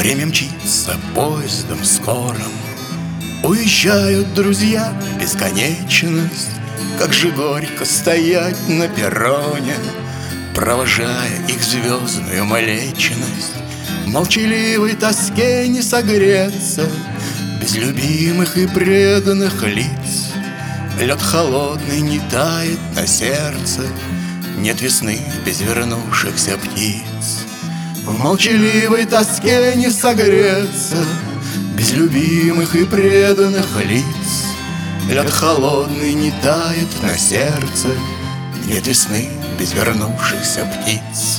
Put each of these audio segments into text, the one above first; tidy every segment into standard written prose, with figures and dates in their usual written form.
Время мчится поездом скорым, уезжают друзья в бесконечность. Как же горько стоять на перроне, провожая их звездную млечность. В молчаливой тоске не согреться без любимых и преданных лиц. Лед холодный не тает на сердце, нет весны без вернувшихся птиц. В молчаливой тоске не согреться без любимых и преданных лиц. Лед холодный не тает на сердце, нет весны без вернувшихся птиц.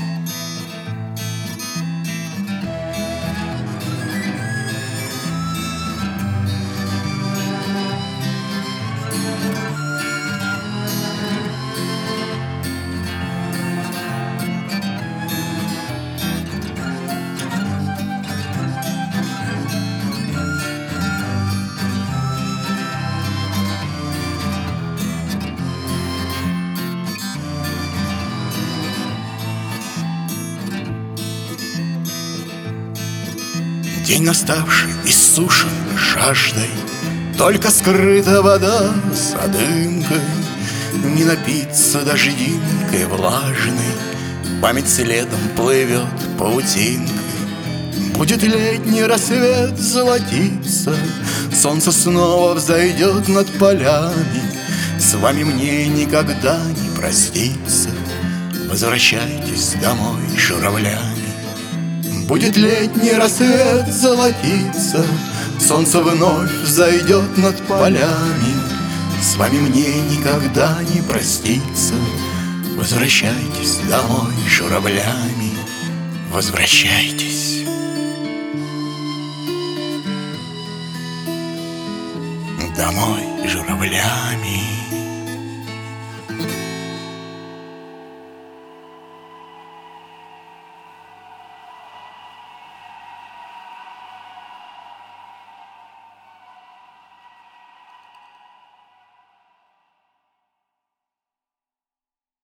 День наставший иссушен жаждой, только скрыта вода за дымкой. Не напиться дождинкой влажной, память следом плывет паутинкой. Будет летний рассвет золотиться, солнце снова взойдет над полями. С вами мне никогда не проститься, возвращайтесь домой журавлями. Будет летний рассвет золотиться, солнце вновь взойдет над полями. С вами мне никогда не проститься, возвращайтесь домой журавлями. Возвращайтесь. Домой журавлями.